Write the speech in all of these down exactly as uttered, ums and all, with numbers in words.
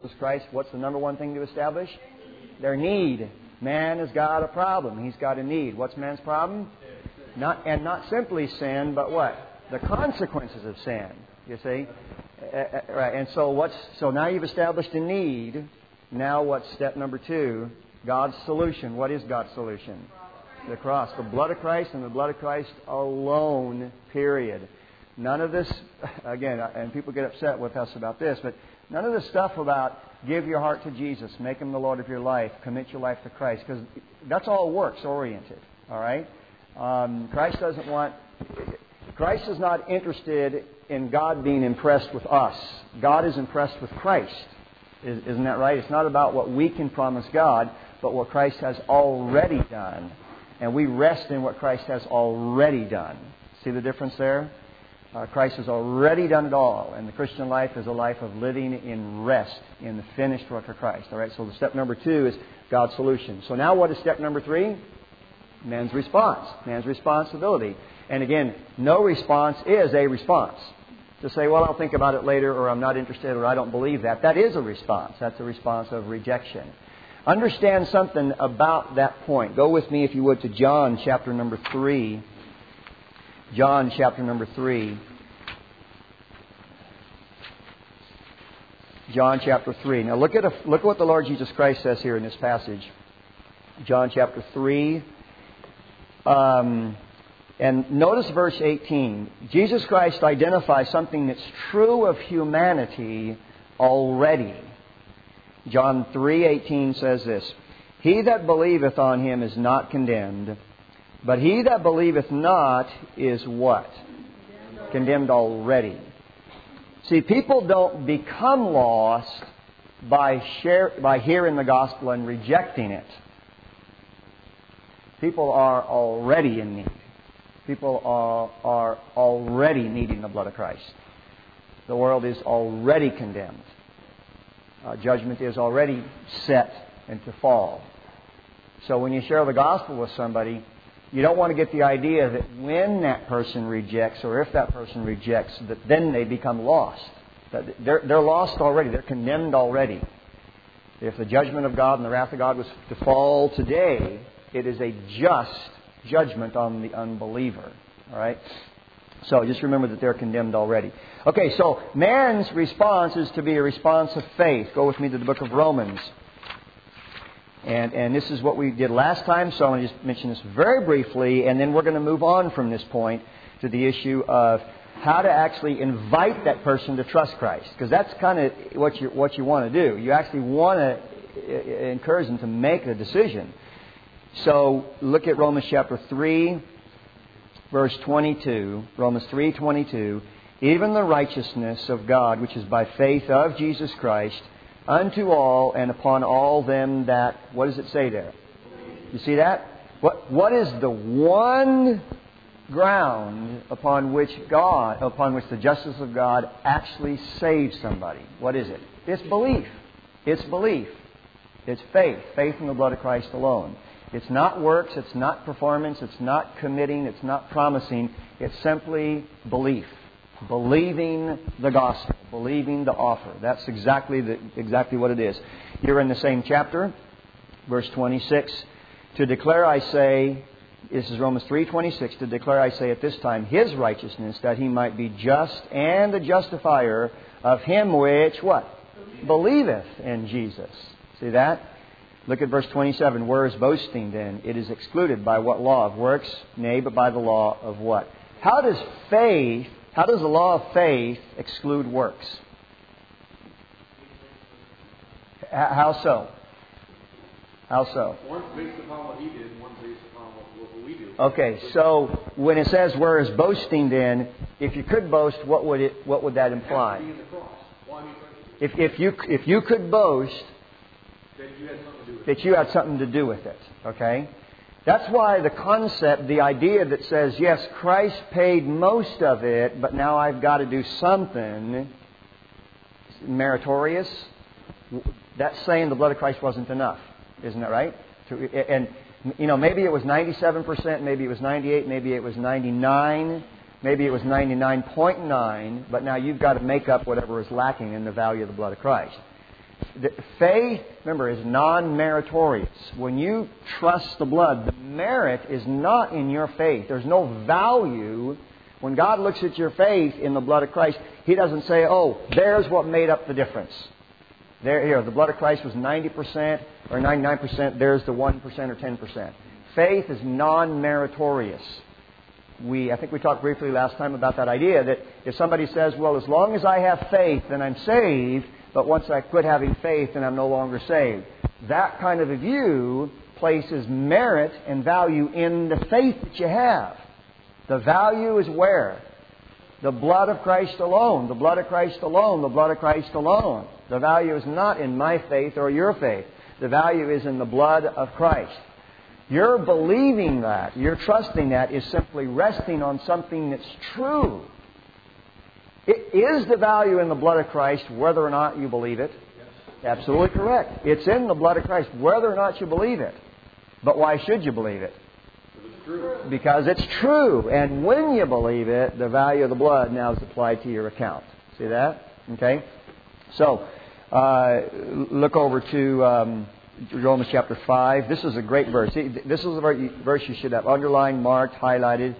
Christ, what's the number one thing to establish? Their need. Man has got a problem. He's got a need. What's man's problem? Not and not simply sin, but what? The consequences of sin. You see, uh, uh, right? And so what's so now you've established a need. Now what's step number two? God's solution. What is God's solution? The cross, the blood of Christ, and the blood of Christ alone. Period. None of this, again, and people get upset with us about this, but none of this stuff about give your heart to Jesus, make Him the Lord of your life, commit your life to Christ, because that's all works oriented. All right. Um, Christ doesn't want. Christ is not interested in God being impressed with us. God is impressed with Christ. Isn't that right? It's not about what we can promise God, but what Christ has already done. And we rest in what Christ has already done. See the difference there? Uh, Christ has already done it all. And the Christian life is a life of living in rest in the finished work of Christ. All right. So the step number two is God's solution. So now what is step number three? Man's response. Man's responsibility. And again, no response is a response. To say, well, I'll think about it later, or I'm not interested, or I don't believe that. That is a response. That's a response of rejection. Understand something about that point. Go with me, if you would, to John chapter number three. John chapter number three. John chapter three. Now look at a, look at what the Lord Jesus Christ says here in this passage. John chapter three. Um, and notice verse eighteen. Jesus Christ identifies something that's true of humanity already. John three eighteen says this: He that believeth on Him is not condemned, but he that believeth not is what? Condemned already. See, people don't become lost by share, by hearing the gospel and rejecting it. People are already in need. People are, are already needing the blood of Christ. The world is already condemned. Uh, judgment is already set and to fall. So when you share the gospel with somebody, you don't want to get the idea that when that person rejects, or if that person rejects, that then they become lost. That they're, they're lost already. They're condemned already. If the judgment of God and the wrath of God was to fall today, it is a just judgment on the unbeliever. All right? So just remember that they're condemned already. Okay, so man's response is to be a response of faith. Go with me to the book of Romans. And and this is what we did last time, so I'm going to just mention this very briefly, and then we're going to move on from this point to the issue of how to actually invite that person to trust Christ. Because that's kind of what you, what you want to do. You actually want to encourage them to make a decision. So look at Romans chapter three, verse twenty-two. Romans three twenty-two. Even the righteousness of God, which is by faith of Jesus Christ, unto all and upon all them that... What does it say there? You see that? What What is the one ground upon which God, upon which the justice of God actually saves somebody? What is it? It's belief. It's belief. It's faith. Faith in the blood of Christ alone. It's not works. It's not performance. It's not committing. It's not promising. It's simply belief. Believing the gospel. Believing the offer. That's exactly the, exactly what it is. Here in the same chapter, verse twenty-six. To declare, I say, this is Romans three twenty-six. To declare, I say, at this time, His righteousness, that He might be just and the justifier of him which, what? Believeth in Jesus. See that? Look at verse twenty-seven. Where is boasting then? It is excluded by what law? Of works? Nay, but by the law of what? How does faith, how does the law of faith exclude works? How so? How so? One's based upon what He did, and one's based upon what, what we do. Okay, so when it says where is boasting then, if you could boast, what would it what would that imply? Being the cross. Well, I mean, If if you if you could boast that you had something to do with it. that you had something to do with it, okay? That's why the concept, the idea that says, yes, Christ paid most of it, but now I've got to do something meritorious, that's saying the blood of Christ wasn't enough. Isn't that right? And, you know, maybe it was ninety-seven percent, maybe it was ninety-eight, maybe it was ninety-nine, maybe it was ninety-nine point nine, but now you've got to make up whatever is lacking in the value of the blood of Christ. The faith, remember, is non-meritorious. When you trust the blood, the merit is not in your faith. There's no value. When God looks at your faith in the blood of Christ, He doesn't say, oh, there's what made up the difference. There, here, the blood of Christ was ninety percent or ninety-nine percent. There's the one percent or ten percent. Faith is non-meritorious. We, I think we talked briefly last time about that idea that if somebody says, well, as long as I have faith, then I'm saved, but once I quit having faith, then I'm no longer saved. That kind of a view places merit and value in the faith that you have. The value is where? The blood of Christ alone. The blood of Christ alone. The blood of Christ alone. The value is not in my faith or your faith. The value is in the blood of Christ. You're believing that, you're trusting that, is simply resting on something that's true. It is the value in the blood of Christ whether or not you believe it? Yes. Absolutely correct. It's in the blood of Christ whether or not you believe it. But why should you believe it? It's true. Because it's true. And when you believe it, the value of the blood now is applied to your account. See that? Okay? So, uh, look over to Um, Romans chapter five. This is a great verse. This is a verse you should have underlined, marked, highlighted.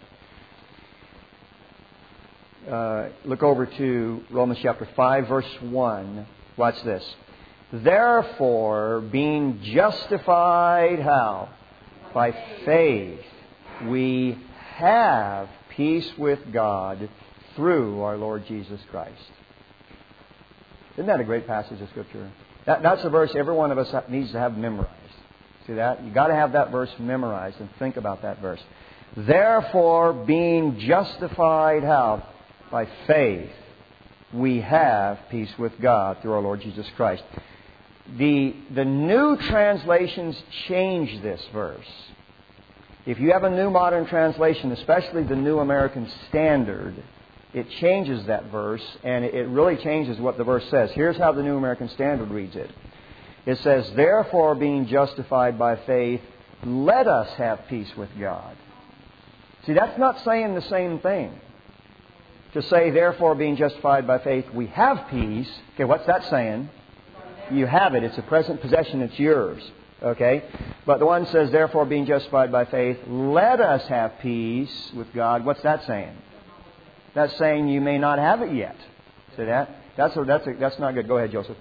Uh, look over to Romans chapter five, verse one. Watch this. Therefore, being justified how? By faith, we have peace with God through our Lord Jesus Christ. Isn't that a great passage of Scripture? That, that's a verse every one of us needs to have memorized. See that? You've got to have that verse memorized and think about that verse. Therefore, being justified how? By faith, we have peace with God through our Lord Jesus Christ. The, the new translations change this verse. If you have a New Modern Translation, especially the New American Standard, it changes that verse, and it really changes what the verse says. Here's how the New American Standard reads it. It says, therefore, being justified by faith, let us have peace with God. See, that's not saying the same thing. To say, therefore, being justified by faith, we have peace. Okay, what's that saying? You have it. It's a present possession. It's yours. Okay? But the one says, therefore, being justified by faith, let us have peace with God. What's that saying? That's saying you may not have it yet. See that? That's a, that's a, that's not good. Go ahead, Joseph.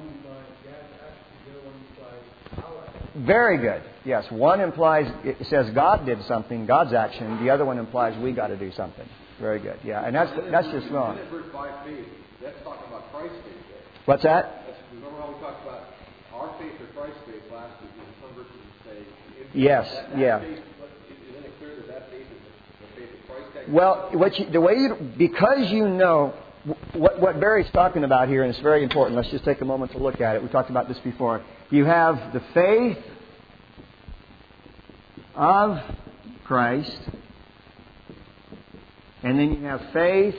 Very good. Yes, one implies, it says God did something, God's action. The other one implies we got to do something. Very good. Yeah, and that's that's just wrong. By faith, that's talking about Christ's faith. What's that? That's, remember how we talked about our faith or Christ's faith last week? In some verses say, yes, that, that yeah. Faith, isn't it clear that that faith is the faith of Christ? Well, what you, the way you, because you know what what Barry's talking about here, and it's very important. Let's just take a moment to look at it. We talked about this before. You have the faith of Christ, and then you have faith,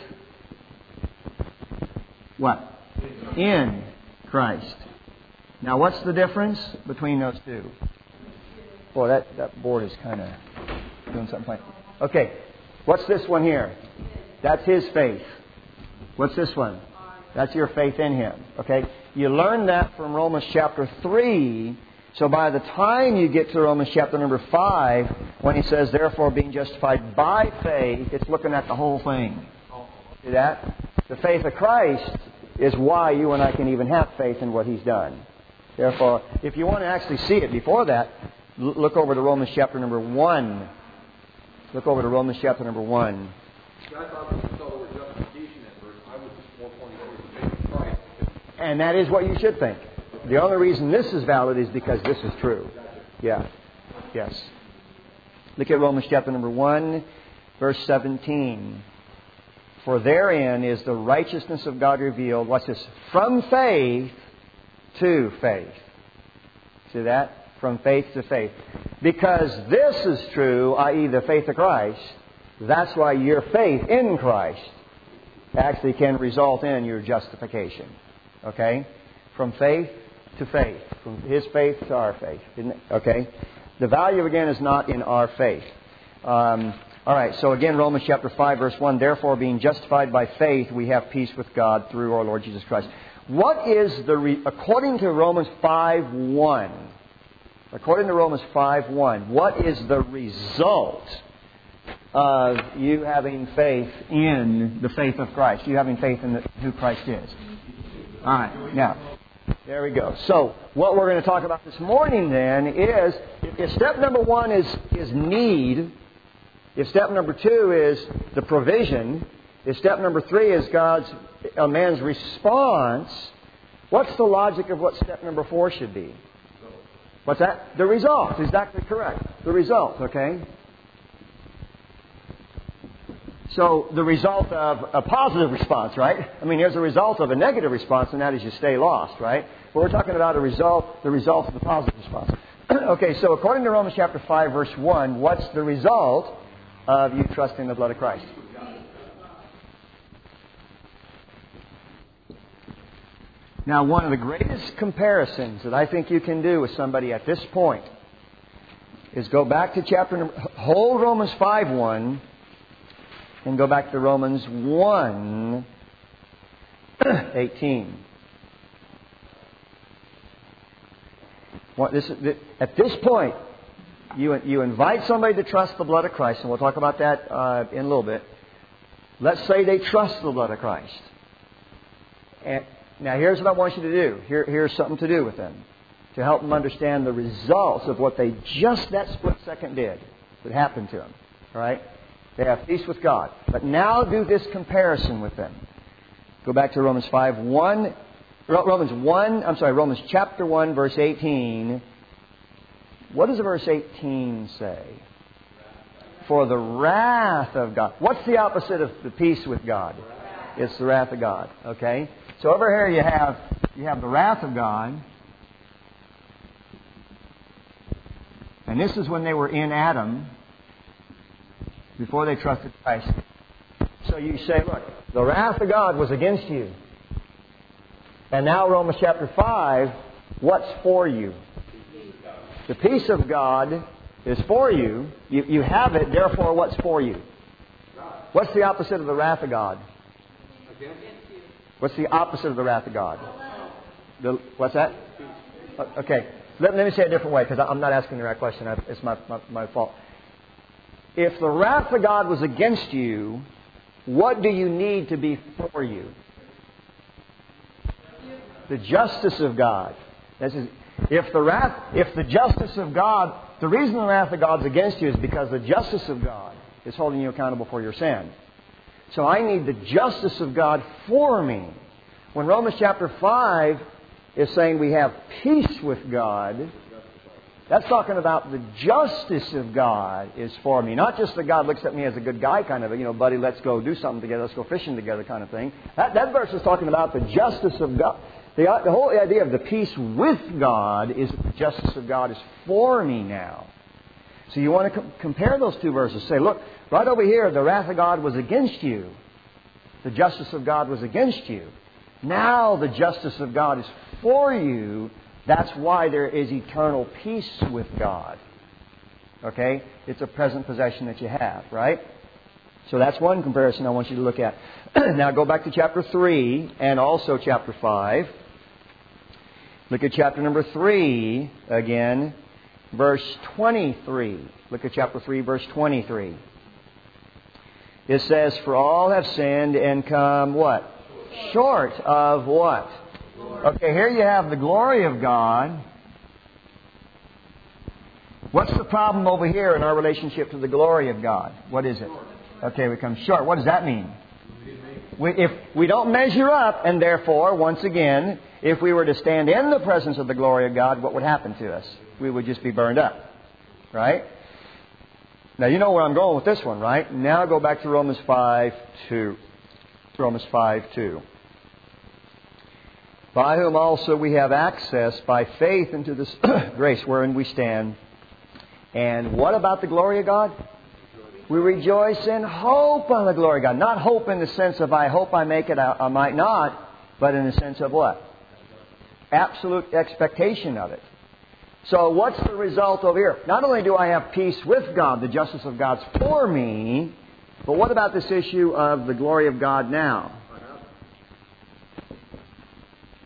what? In Christ. Now, what's the difference between those two? Boy, that, that board is kind of doing something funny. Okay, what's this one here? That's his faith. What's this one? That's your faith in Him. Okay? You learn that from Romans chapter three. So by the time you get to Romans chapter number five, when he says, therefore being justified by faith, it's looking at the whole thing. See that? The faith of Christ is why you and I can even have faith in what He's done. Therefore, if you want to actually see it before that, look over to Romans chapter number one. Look over to Romans chapter number one. I thought this was all over justification at first. I was just more pointing towards the faith of Christ. And that is what you should think. The only reason this is valid is because this is true. Yeah. Yes. Look at Romans chapter number one, verse seventeen. For therein is the righteousness of God revealed. What's this? From faith to faith. See that? From faith to faith. Because this is true, that is the faith of Christ, that's why your faith in Christ actually can result in your justification. Okay? From faith to faith. From His faith to our faith. Isn't it? Okay? The value, again, is not in our faith. Um, all right, so again, Romans chapter five, verse one. Therefore, being justified by faith, we have peace with God through our Lord Jesus Christ. What is the, re- according to Romans five one, according to Romans five one, what is the result of you having faith in the faith of Christ? You having faith in the, who Christ is? All right, now, there we go. So, what we're going to talk about this morning then is, if step number one is, is need, if step number two is the provision, if step number three is God's, a man's response, what's the logic of what step number four should be? What's that? The result. Exactly correct. The result, okay? So, the result of a positive response, right? I mean, here's a result of a negative response, and that is you stay lost, right? But we're talking about a result, the result of the positive response. Okay, so according to Romans chapter five, verse one, what's the result of you trusting the blood of Christ? Now, one of the greatest comparisons that I think you can do with somebody at this point is go back to chapter number, whole Romans five one, and go back to Romans one eighteen. What this, at this point, you you invite somebody to trust the blood of Christ, and we'll talk about that uh, in a little bit. Let's say they trust the blood of Christ. And now, here's what I want you to do. Here, here's something to do with them to help them understand the results of what they just that split second did that happened to them. All right? They have peace with God. But now do this comparison with them. Go back to Romans five one. Romans one, I'm sorry, Romans chapter one, verse eighteen. What does verse eighteen say? For the wrath of God. What's the opposite of the peace with God? It's the wrath of God. Okay? So over here you have you have the wrath of God. And this is when they were in Adam, before they trusted Christ. So you say, look, the wrath of God was against you. And now Romans chapter five, what's for you? The peace of God is for you. You, you have it, therefore what's for you? What's the opposite of the wrath of God? What's the opposite of the wrath of God? The, what's that? Okay. Let, let me say it a different way, because I'm not asking the right question. It's my, my, my fault. If the wrath of God was against you, what do you need to be for you? The justice of God. This is, if the wrath, if the justice of God, the reason the wrath of God's against you is because the justice of God is holding you accountable for your sin. So I need the justice of God for me. When Romans chapter five is saying we have peace with God, that's talking about the justice of God is for me. Not just that God looks at me as a good guy kind of, you know, buddy, let's go do something together, let's go fishing together kind of thing. That, that verse is talking about the justice of God. The, the whole idea of the peace with God is that the justice of God is for me now. So you want to com- compare those two verses. Say, look, right over here, the wrath of God was against you. The justice of God was against you. Now the justice of God is for you. That's why there is eternal peace with God. Okay? It's a present possession that you have, right? So that's one comparison I want you to look at. Now go back to chapter three and also chapter five. Look at chapter number three again, verse twenty-three. Look at chapter three, verse twenty-three. It says, for all have sinned and come what? Short of what? Okay, here you have the glory of God. What's the problem over here in our relationship to the glory of God? What is it? Okay, we come short. What does that mean? We, if we don't measure up, and therefore, once again, if we were to stand in the presence of the glory of God, what would happen to us? We would just be burned up. Right? Now, you know where I'm going with this one, right? Now go back to Romans five two. Romans five two. By whom also we have access by faith into this grace wherein we stand. And what about the glory of God? We rejoice in hope on the glory of God. Not hope in the sense of I hope I make it, I, I might not, but in the sense of what? Absolute expectation of it. So what's the result over here? Not only do I have peace with God, the justice of God's for me, but what about this issue of the glory of God now?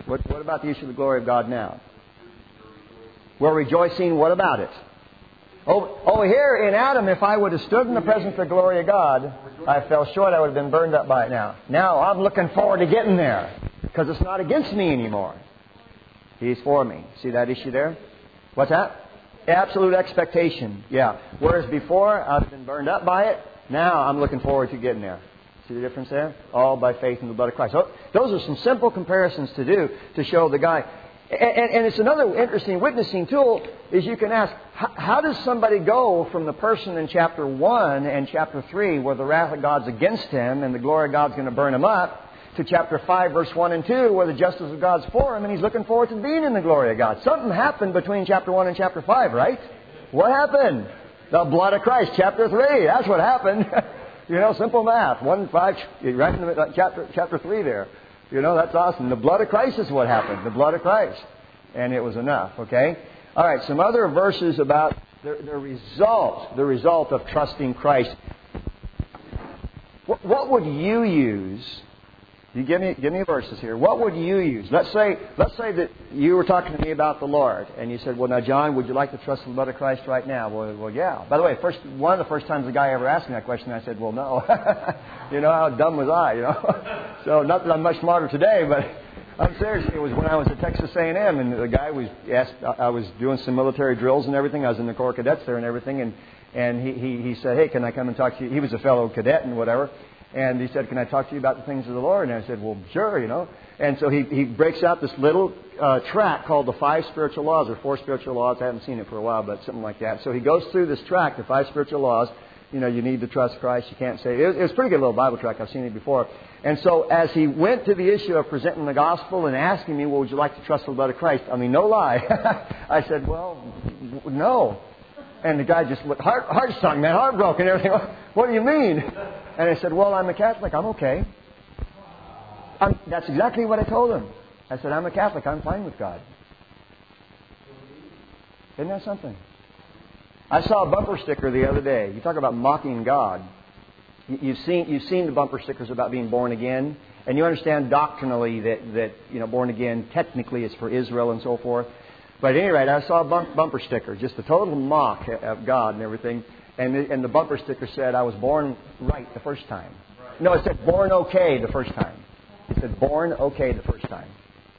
What, what about the issue of the glory of God now? We're rejoicing. What about it? Oh, over here in Adam, if I would have stood in the presence of the glory of God, I fell short, I would have been burned up by it now. Now I'm looking forward to getting there because it's not against me anymore. He's for me. See that issue there? What's that? Absolute expectation. Yeah. Whereas before, I've been burned up by it. Now I'm looking forward to getting there. See the difference there? All by faith in the blood of Christ. So those are some simple comparisons to do to show the guy. And, and, and it's another interesting witnessing tool is you can ask, how, how does somebody go from the person in chapter one and chapter three where the wrath of God's against him and the glory of God's going to burn him up to chapter five, verse one and two where the justice of God's for him and he's looking forward to being in the glory of God. Something happened between chapter one and chapter five, right? What happened? The blood of Christ, chapter three. That's what happened. You know, simple math. One, five, right in the chapter, chapter three there. You know, that's awesome. The blood of Christ is what happened. The blood of Christ. And it was enough, okay? All right, some other verses about the, the result, the result of trusting Christ. What, what would you use? You give me give me verses here. What would you use? Let's say let's say that you were talking to me about the Lord, and you said, "Well, now, John, would you like to trust the blood of Christ right now?" Well, well, yeah. By the way, first one of the first times the guy ever asked me that question, I said, "Well, no." You know, how dumb was I? You know, so not that I'm much smarter today, but I'm serious. It was when I was at Texas A and M, and the guy was asked. I was doing some military drills and everything. I was in the Corps of Cadets there and everything, and and he he, he said, "Hey, can I come and talk to you?" He was a fellow cadet and whatever. And he said, "Can I talk to you about the things of the Lord?" And I said, "Well, sure, you know." And so he, he breaks out this little uh, tract called the Five Spiritual Laws, or Four Spiritual Laws. I haven't seen it for a while, but something like that. So he goes through this tract, the Five Spiritual Laws. You know, you need to trust Christ. You can't say... It was, it was a pretty good little Bible tract. I've seen it before. And so as he went to the issue of presenting the gospel and asking me, "Well, would you like to trust the blood of Christ?" I mean, no lie. I said, "Well, no." And the guy just looked heart, heart stung, man, heartbroken and everything. "What do you mean?" And I said, "Well, I'm a Catholic. I'm okay." I'm, that's exactly what I told him. I said, "I'm a Catholic. I'm fine with God." Isn't that something? I saw a bumper sticker the other day. You talk about mocking God. You've seen you've seen the bumper stickers about being born again, and you understand doctrinally that that you know born again technically is for Israel and so forth. But at any rate, I saw a bump, bumper sticker, just a total mock of God and everything. And the, and the bumper sticker said, "I was born right the first time." Right. No, it said "born okay" the first time. It said "born okay" the first time.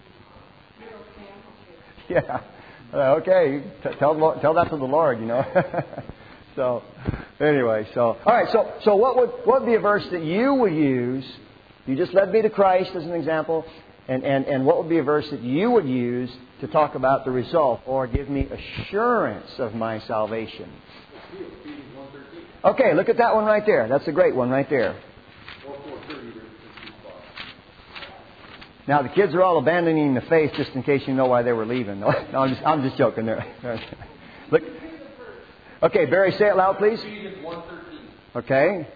Yeah. Uh, okay. T- tell tell that to the Lord, you know. So anyway, so all right. So so what would what would be a verse that you would use? You just led me to Christ as an example, and and and what would be a verse that you would use to talk about the result or give me assurance of my salvation? Okay, look at that one right there. That's a great one right there. Now, the kids are all abandoning the faith just in case you know why they were leaving. No, I'm just, I'm just joking there. Look. Okay, Barry, say it loud, please. Okay.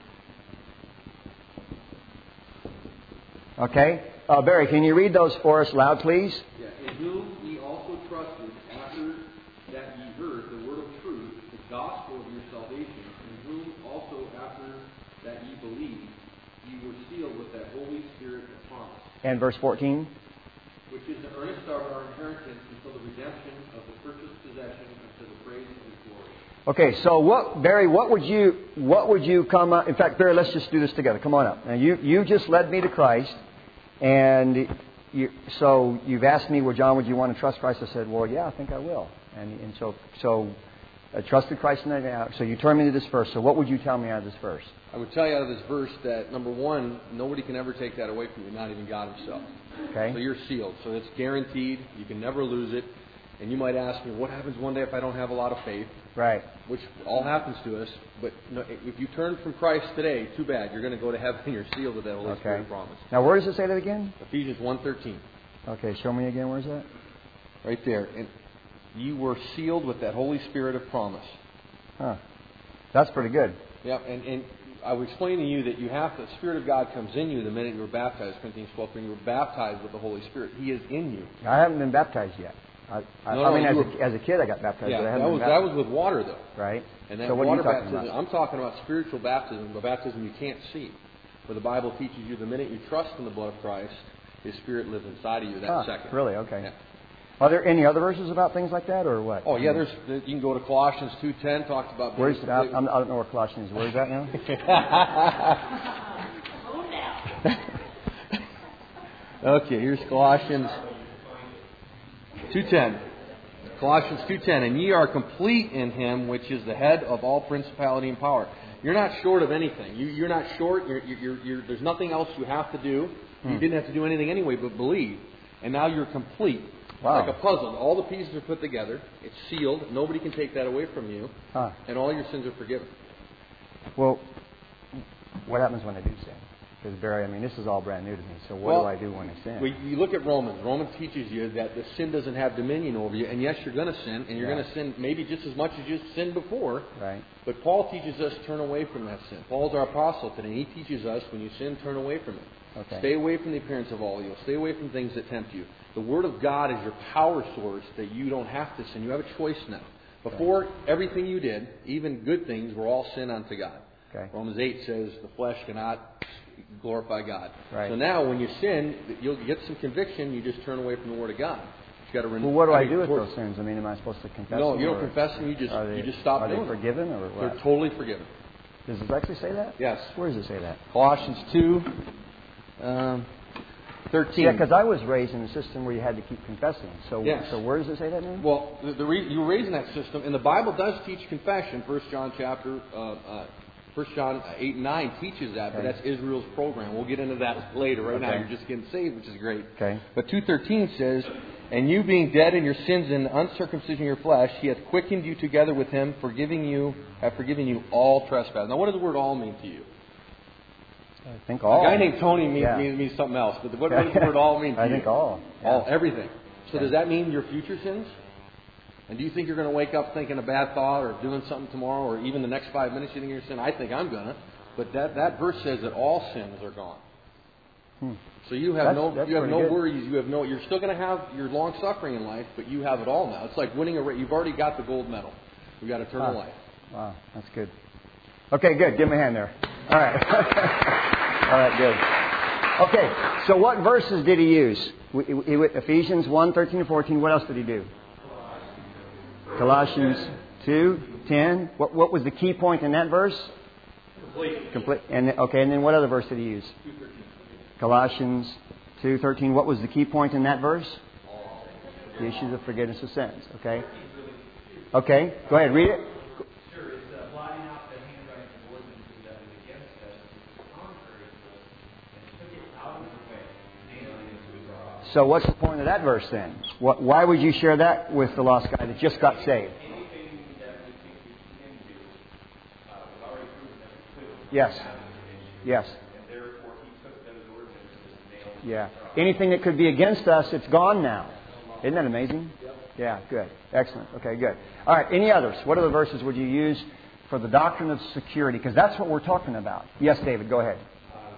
Okay. Uh, Barry, can you read those for us loud, please? Yeah. In whom ye also trusted after that ye heard the word of truth, the gospel of your salvation, in whom also after that ye believed, ye were sealed with that Holy Spirit of promise. And verse fourteen? Which is the earnest of our inheritance until the redemption of the purchased possession unto the praise of His glory. Okay, so what, Barry, what would you, what would you come up... In fact, Barry, let's just do this together. Come on up. Now, you, you just led me to Christ, and you, so you've asked me, well, John, would you want to trust Christ? I said, well, yeah, I think I will. And, and so, so I trusted Christ in that. So you turned me to this verse. So what would you tell me out of this verse? I would tell you out of this verse that, number one, nobody can ever take that away from you, not even God Himself. Okay. So you're sealed. So it's guaranteed. You can never lose it. And you might ask me, what happens one day if I don't have a lot of faith? Right. Which all happens to us. But no, if you turn from Christ today, too bad. You're going to go to heaven and you're sealed with that Holy okay. Spirit promise. Now, where does it say that again? Ephesians one thirteen. Okay, show me again. Where's that? Right there. And you were sealed with that Holy Spirit of promise. Huh. That's pretty good. Yeah, and, and I would explain to you that you have to, the Spirit of God comes in you the minute you were baptized. Corinthians twelve, when you were baptized with the Holy Spirit. He is in you. I haven't been baptized yet. I, I, no, I mean, no, as, were, a, as a kid, I got baptized. Yeah, but I haven't that was been that was with water, though. Right. And that so what water are you talking baptism, about? I'm talking about spiritual baptism, the baptism you can't see, where the Bible teaches you the minute you trust in the blood of Christ, His Spirit lives inside of you that huh, second. Really? Okay. Yeah. Are there any other verses about things like that, or what? Oh yeah, there's. You can go to Colossians two ten. Talks about. Where's I, I don't know where Colossians is. Where is that now? Okay, here's Colossians two ten. Colossians two ten, and ye are complete in Him, which is the head of all principality and power. You're not short of anything. You, you're not short. You're, you're, you're, there's nothing else you have to do. You hmm. didn't have to do anything anyway, but believe, and now you're complete. Wow. Like a puzzle. All the pieces are put together. It's sealed. Nobody can take that away from you, huh. and all your sins are forgiven. Well, what happens when I do sin? Because Barry, I mean, this is all brand new to me. So what well, do I do when I sin? Well, you look at Romans. Romans teaches you that the sin doesn't have dominion over you. And yes, you're going to sin, and you're yeah. going to sin maybe just as much as you sinned before. Right. But Paul teaches us turn away from that sin. Paul's our apostle today, and he teaches us when you sin, turn away from it. Okay. Stay away from the appearance of all evil. Stay away from things that tempt you. The Word of God is your power source that you don't have to sin. You have a choice now. Before, right. everything you did, even good things, were all sin unto God. Okay. Romans eight says the flesh cannot glorify God. Right. So now when you sin, you'll get some conviction. You just turn away from the Word of God. You've got to renew. Well, what do I do with those sins? I mean, am I supposed to confess no, them? No, you don't or confess them. You just they, you just stop are doing they forgiven or what? They're totally forgiven. Does it actually say that? Yes. Where does it say that? Colossians two. Um, thirteen. Yeah, because I was raised in a system where you had to keep confessing. So, yes. so where does it say that now? Well, the, the re- you were raised in that system, and the Bible does teach confession. First John chapter, uh, uh, First John eight and nine teaches that, but okay. that's Israel's program. We'll get into that later. Right okay. now, you're just getting saved, which is great. Okay. But two thirteen says, "And you being dead in your sins and uncircumcision of your flesh, He hath quickened you together with Him, forgiving you, hath forgiven you all trespass." Now, what does the word "all" mean to you? I think all. A guy named Tony means, yeah. means, means something else. But what, what does the word "all" mean to I you? think all. Yeah. All, everything. So okay. does that mean your future sins? And do you think you're going to wake up thinking a bad thought or doing something tomorrow or even the next five minutes you think you're going to sin? I think I'm going to. But that, that verse says that all sins are gone. Hmm. So you have that's, no that's you have no good. worries. You have no. You're still going to have your long suffering in life, but you have it all now. It's like winning a race. You've already got the gold medal. You got eternal huh. life. Wow, that's good. Okay, good. Give me a hand there. All right. All right, good. Okay, so what verses did he use? Ephesians one, thirteen, and fourteen. What else did he do? Colossians two, ten. What, what was the key point in that verse? Complete. Complete. And, okay, and then what other verse did he use? Colossians two, thirteen. What was the key point in that verse? The issues of forgiveness of sins. Okay. Okay, go ahead, read it. Sure, it's uh, blotting out the handwriting of ordinances that was against us, which was contrary to us, and took it out of the way, nailing it to the cross. So what's the point of that verse then? What, why would you share that with the lost guy that just got saved? Anything that we think we can do, uh, we've already proven that we could. Yes. Yes. And therefore, he took those ordinances and nailed them Yeah. to the cross. Anything that could be against us, it's gone now. Isn't that amazing? Yeah, good. Excellent. Okay, good. All right, any others? What other verses would you use for the doctrine of security? Because that's what we're talking about. Yes, David, go ahead.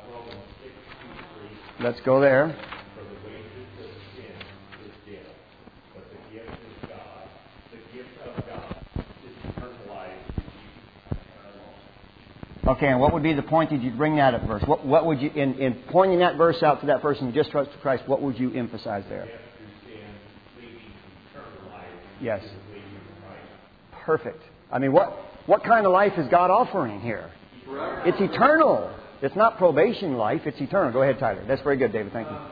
Let's go there. For the wages of sin is death, but the gift is God. The gift of God is eternal life in Jesus alone. Okay, and what would be the point that you'd bring that up verse? What, what would you, in, in pointing that verse out to that person who just trusted Christ, what would you emphasize there? Death through sin, leading to eternal life. Yes. Jesus leading to Christ. Perfect. I mean, what, what kind of life is God offering here? Forever. It's eternal. It's not probation life. It's eternal. Go ahead, Tyler. That's very good, David. Thank you.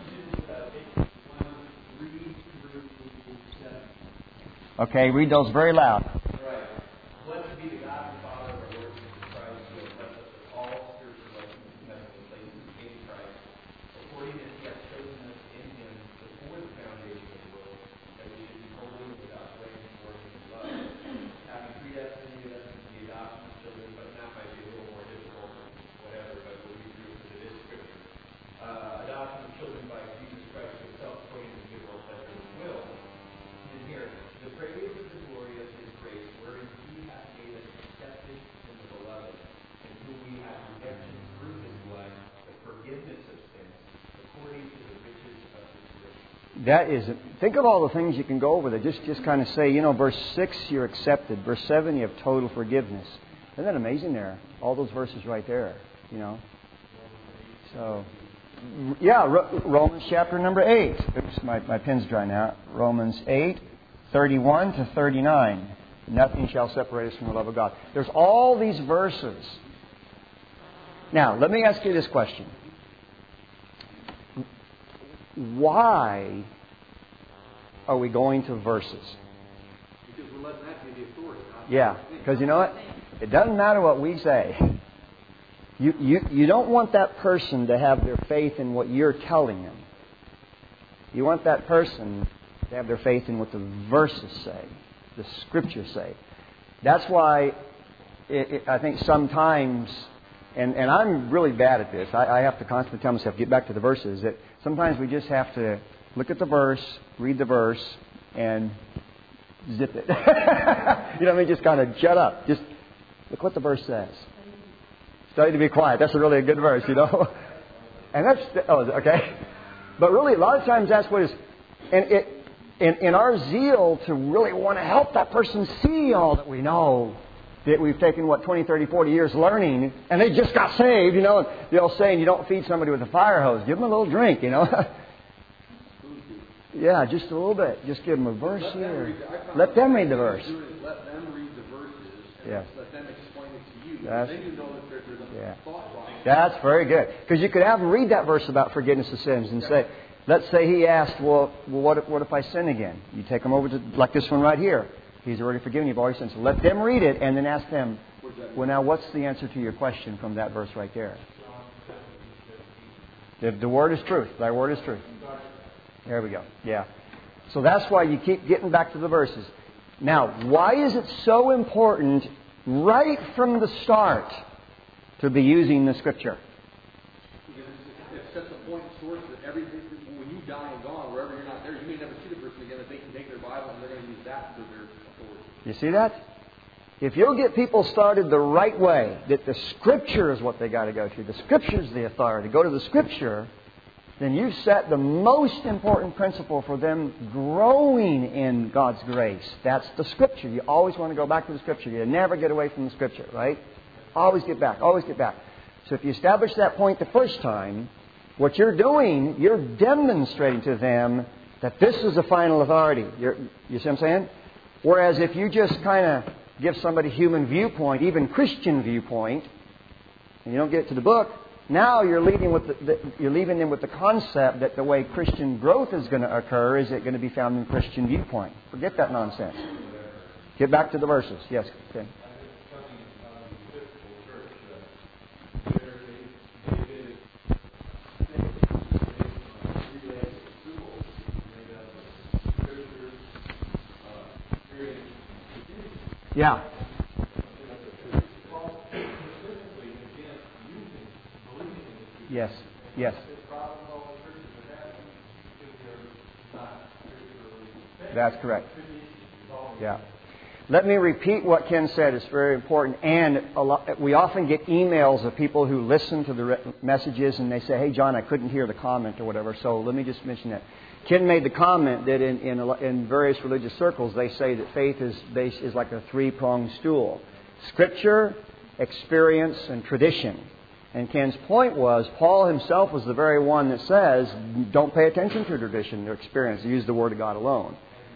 Okay, read those very loud. Blessed be the God and Father of our Lord Jesus Christ, who has blessed us with all spiritual blessings in heavenly places in Christ, according as He hath chosen us in Him before the foundation of the world, that we should be holy and without blame before Him in love, having predestinated us into the adoption of children, but that might be a little more difficult, whatever, but we'll read through because it is Scripture. Uh, adoption of children by Jesus Christ Himself, according to the good will pleasure of His will. And here, the praise of the glory of His grace, wherein He hath made us accepted in the Beloved, in whom we have redemption through His blood, the forgiveness of sins, according to the riches of His grace. That is, think of all the things you can go over there. Just, just kind of say, you know, verse six, you're accepted. Verse seven, you have total forgiveness. Isn't that amazing there? All those verses right there, you know. So, Yeah, Ro- Romans chapter number eight. Oops, my, my pen's dry now. Romans eight, thirty-one to thirty-nine. Nothing shall separate us from the love of God. There's all these verses. Now, let me ask you this question. Why are we going to verses? Because we're letting that be the authority. Yeah, because you know what? It doesn't matter what we say. You, you, you don't want that person to have their faith in what you're telling them. You want that person to have their faith in what the verses say, the Scriptures say. That's why it, it, I think sometimes, and, and I'm really bad at this, I, I have to constantly tell myself, get back to the verses, that sometimes we just have to look at the verse, read the verse, and zip it. You know what I mean? Just kind of shut up. Just look what the verse says. Study to be quiet. That's a really a good verse, you know. And that's, oh, okay. But really, a lot of times that's what is, and it, in, in our zeal to really want to help that person see all that we know, that we've taken, what, twenty, thirty, forty years learning, and they just got saved, you know, and the old saying, you don't feed somebody with a fire hose. Give them a little drink, you know. Yeah, just a little bit. Just give them a verse let here. Them the, let them read the verse. Let them read the verses and yes. let them explain it to you. That's, then you know that there, there's a yeah. thought process. That's very good. Because you could have them read that verse about forgiveness of sins and say, let's say he asked, well, well what, if, what if I sin again? You take them over to, like this one right here. He's already forgiven you of all your sins. So let them read it and then ask them, well, now what's the answer to your question from that verse right there? The, the word is truth. Thy word is truth. There we go. Yeah. So that's why you keep getting back to the verses. Now, why is it so important right from the start to be using the Scripture? Because it sets a point of source that everything, when you die and gone, wherever you're not there, you may never see the person again, that they can take their Bible and they're going to use that for their authority. You see that? If you'll get people started the right way, that the Scripture is what they got to go to, the Scripture is the authority, go to the Scripture, then you've set the most important principle for them growing in God's grace. That's the Scripture. You always want to go back to the Scripture. You never get away from the Scripture, right? Always get back. Always get back. So if you establish that point the first time, what you're doing, you're demonstrating to them that this is the final authority. You're, you see what I'm saying? Whereas if you just kind of give somebody human viewpoint, even Christian viewpoint, and you don't get to the book, now you're leaving with the, the, you're leaving them with the concept that the way Christian growth is going to occur is it going to be found in Christian viewpoint. Forget that nonsense. Get back to the verses. Yes. Okay. Yeah. Yes, yes. That's correct. Yeah. Let me repeat what Ken said. It's very important. And a lot, we often get emails of people who listen to the re- messages and they say, hey, John, I couldn't hear the comment or whatever. So let me just mention that. Ken made the comment that in, in, in various religious circles, they say that faith is, based, is like a three-pronged stool. Scripture, experience, and tradition. And Ken's point was, Paul himself was the very one that says, don't pay attention to tradition or experience. Use the Word of God alone.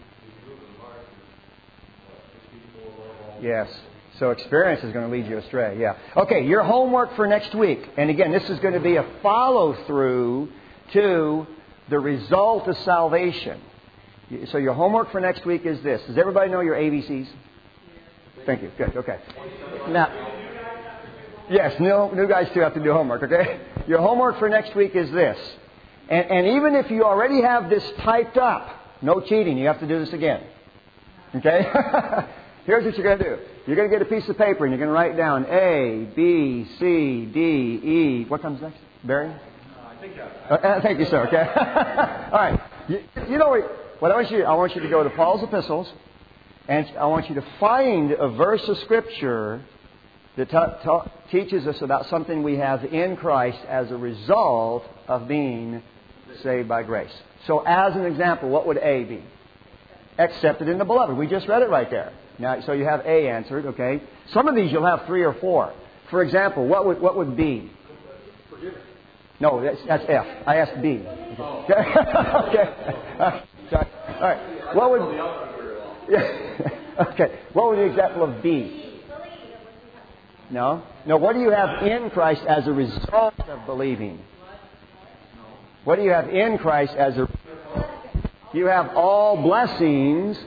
Yes. So experience is going to lead you astray. Yeah. Okay, your homework for next week. And again, this is going to be a follow-through to the result of salvation. So your homework for next week is this. Does everybody know your A B Cs? Thank you. Good. Okay. Now... Yes, new, new guys too have to do homework, okay? Your homework for next week is this. And, and even if you already have this typed up, no cheating, you have to do this again. Okay? Here's what you're going to do. You're going to get a piece of paper and you're going to write down A, B, C, D, E. What comes next? Barry? Uh, I think I... Uh, thank you, sir, okay? All right. You, you know what I want you to do? I want you to go to Paul's epistles and I want you to find a verse of Scripture that t- t- teaches us about something we have in Christ as a result of being saved by grace. So as an example, what would A be? Accepted in the beloved. We just read it right there. Now, so you have A answered, okay? Some of these you'll have three or four. For example, what would what would B? Forgiven. No, that's, that's F. I asked B. Okay. okay. Uh, sorry. All right. What would? Yeah. Okay. What would the example of B? No. No. What do you have in Christ as a result of believing? What do you have in Christ as a? You have all blessings.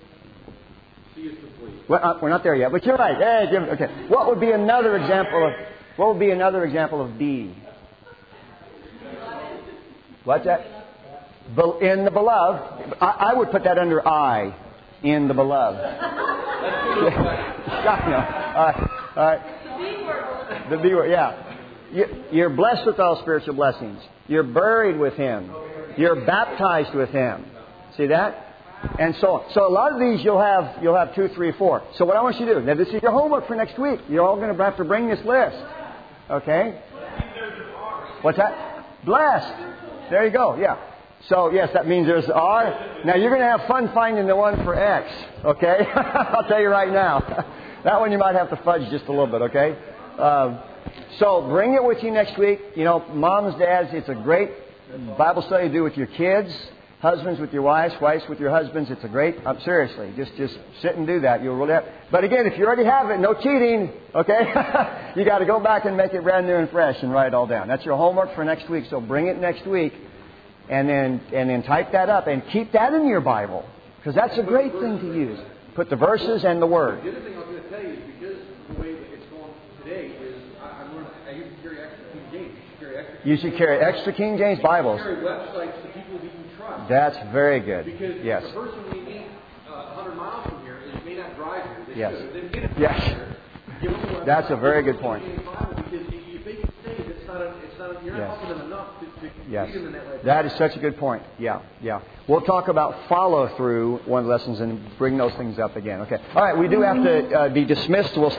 Well, uh, we're not there yet, but you're right. Hey, Jim, okay. What would be another example of? What would be another example of B? What's that? In the beloved. I, I would put that under I. In the beloved. God, no. All right. All right. The B word. Yeah. You, you're blessed with all spiritual blessings. You're buried with Him. You're baptized with Him. See that? And so on. So a lot of these you'll have you'll have two, three, four. So what I want you to do, now this is your homework for next week. You're all going to have to bring this list. Okay? What's that? Blessed. There you go. Yeah. So yes, that means there's R. Now you're going to have fun finding the one for X. Okay? I'll tell you right now. That one you might have to fudge just a little bit. Okay? Um, so bring it with you next week. You know, moms, dads, it's a great Bible study to do with your kids. Husbands with your wives, wives with your husbands. It's a great, um, seriously, just just sit and do that. You'll really have, but again, if you already have it, no cheating, okay? You got to go back and make it brand new and fresh and write it all down. That's your homework for next week. So bring it next week and then and then type that up and keep that in your Bible because that's a great thing to use. Put the verses and the word. The other thing I was going to tell you is because the way that it's going today is I, I'm learning, I used to carry extra King James. Carry extra King You should carry extra King James Bibles. Carry websites to people who you can trust. That's very good. Because yes. the person we meet uh, one hundred miles from here is, may not drive here. They yes. should. Then get it yes. here. Give them the That's a very give good them point. the King James Bible because if they can say it's not, a, it's not a, you're Yes. not helping them enough to, to Yes. lead them in that way. That is such a good point. Yeah, yeah. We'll talk about follow through one of the lessons and bring those things up again. Okay. All right. We do have to uh, be dismissed. We'll